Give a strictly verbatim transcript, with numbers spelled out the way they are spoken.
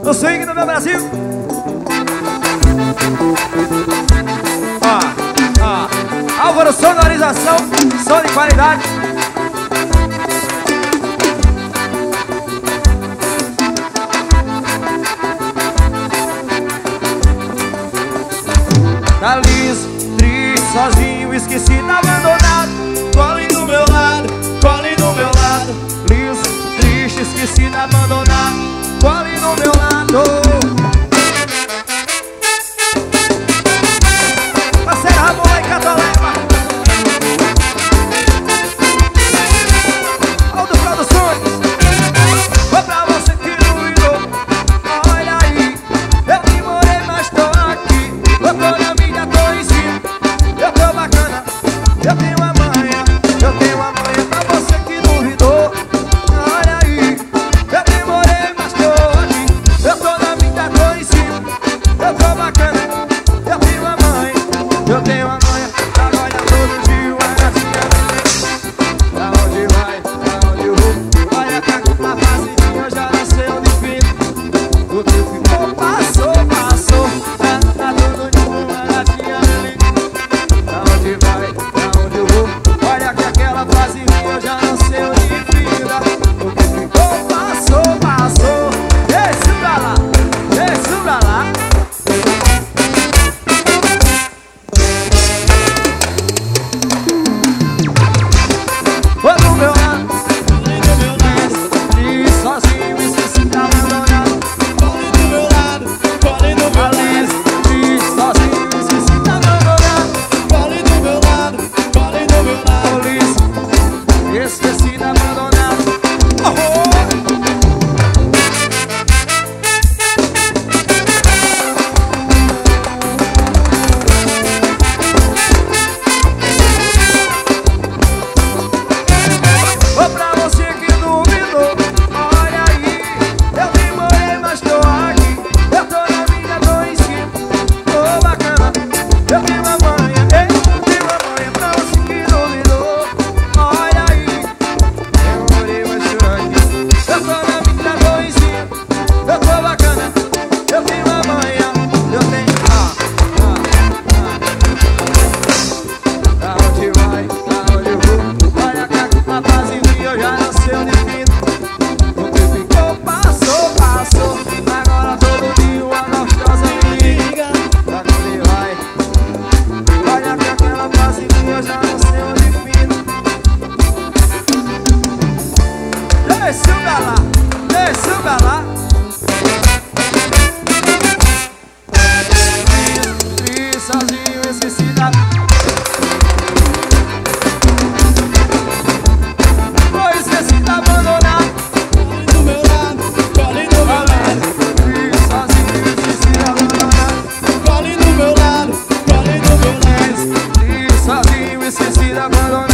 do swing do meu Brasil. Ó, ó, Álvaro Sonorização, som de qualidade. Tá liso, triste, sozinho, esquecido, abandonado. Cole do meu lado, cole do meu lado. Liso, triste, esquecido, abandonado. Cole do meu lado. Parceira Ramon e Catolema. Aldo Produções. Vou pra você que não virou. Olha aí, eu demorei, mas tô aqui. Eu tô na mídia, tô em cima. Eu tô bacana, eu tenho a manha. Eu tenho a manha pra você que duvidou. Olha aí, eu demorei, mas tô aqui. Eu tô na mídia, tô em cima. Eu tô bacana, eu tenho a manha. Eu tenho a manha, trabalha todo dia, a gatinha vem. Pra onde vai, pra onde eu vou? Olha cá, na fasezinha eu já não sei onde fico. O que ficou, passou, passou. Tá, tá todo dia, a gatinha vem. Pra onde vai, pra onde eu vou? Olha que aquela fasezinha eu já não sei onde fica. O que ficou, passou, passou. Desce pra lá, desce pra lá. Foi do meu lado, Cole do meu lado, e sozinho, esquecido, abandonado. cole do meu lado, cole do meu lado. E sozinho, esquecido, abandonado. Cole do meu lado, cole do meu lado. Polícia, esquecido, abandonado. Oh! Vou pra você que duvidou. Olha aí, eu demorei, mas tô aqui. Eu tô na minha, tô em cima. Tô bacana, eu tenho a manha. Ei, eu tenho a manha pra você que duvidou. Olha aí, demorei, mas tô aqui. Eu tô na minha, tô em cima. Eu tô bacana, eu tenho a manha. Eu tenho a, a, a. Pra onde vai, pra onde eu vou? Olha cá, a fasezinha eu já não sei onde fico. O que ficou, passou, passou. Agora todo dia uma gostosa me liga. Pra onde vai? Olha que aquela fasezinha eu já não sei onde fico. Desce pra lá, desce pra lá. Triste, sozinho, esquecido. Foi esquecido, abandonado. Cole do meu lado, cole do meu lado. Triste, sozinho, esquecido, abandonado. Cole do meu lado, cole do meu lado. Triste, sozinho, esquecido, abandonado.